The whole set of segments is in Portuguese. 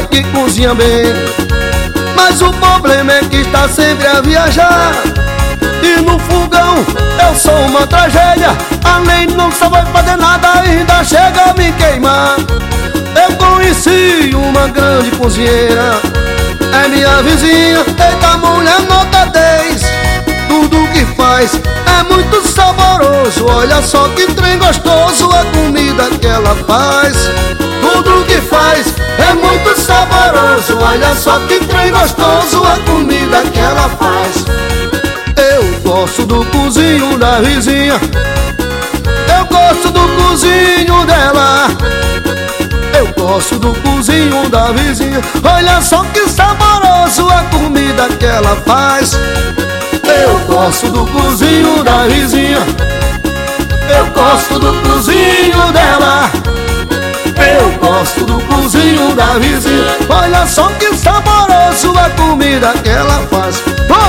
que cozinha bem, mas o problema é que está sempre a viajar. E no fogão eu sou uma tragédia, além de não saber fazer nada, ainda chega a me queimar. Eu conheci uma grande cozinheira, é minha vizinha, eita mulher nota 10. Tudo que faz é muito saboroso, olha só que trem gostoso a comida que ela faz. Tudo que faz é muito saboroso, olha só que trem gostoso a comida que ela faz. Eu gosto do cozinho da vizinha, eu gosto do cozinho dela, eu gosto do cozinho da vizinha, olha só que saboroso a comida que ela faz. Eu gosto do cozinho da vizinha, eu gosto do cozinho dela, eu gosto do cozinho da vizinha, olha só que saboroso a comida que ela faz.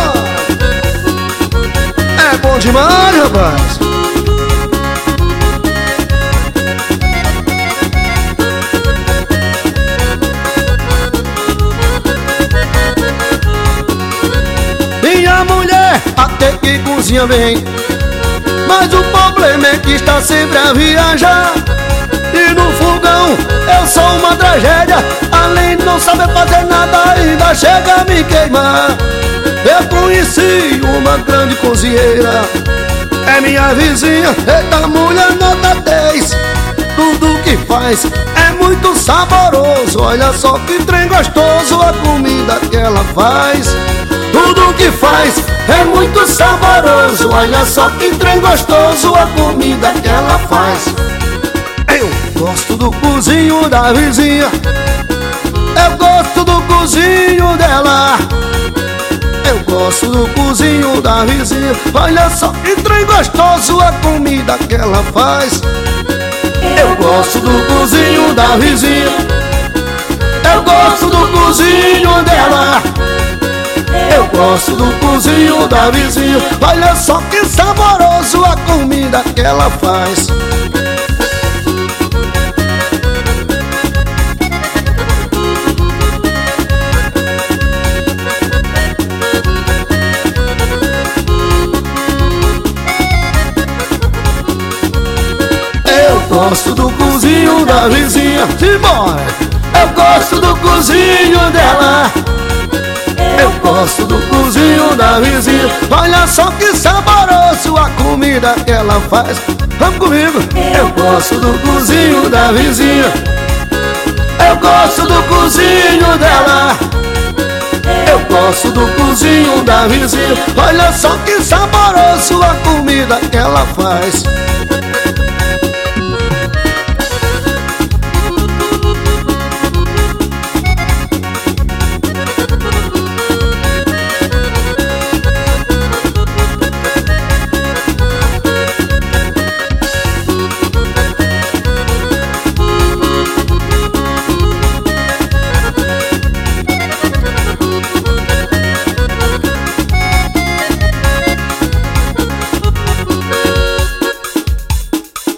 É bom demais, rapaz. Minha mulher até que cozinha bem, mas o problema é que está sempre a viajar. E no fogão eu sou uma tragédia, além de não saber fazer nada, ainda chega a me queimar. Eu conheci uma grande cozinheira, é minha vizinha, eita mulher nota 10. Tudo que faz é muito saboroso, olha só que trem gostoso a comida que ela faz. Tudo que faz é muito saboroso, olha só que trem gostoso a comida que ela faz. Eu gosto do cozinho da vizinha, eu gosto do cozinho dela, eu gosto do cozinho da vizinha, olha só que trem gostoso a comida que ela faz. Eu gosto do cozinho da vizinha, eu gosto do cozinho dela, eu gosto do cozinho da vizinha, olha só que saboroso a comida que ela faz. Eu gosto do cozinho da vizinha, simbora! Eu gosto do cozinho dela, eu gosto do cozinho da vizinha, olha só que saboroso a comida que ela faz. Vamos comigo! Eu gosto do cozinho da vizinha, eu gosto do cozinho dela, eu gosto do cozinho da vizinha, olha só que saboroso a comida que ela faz.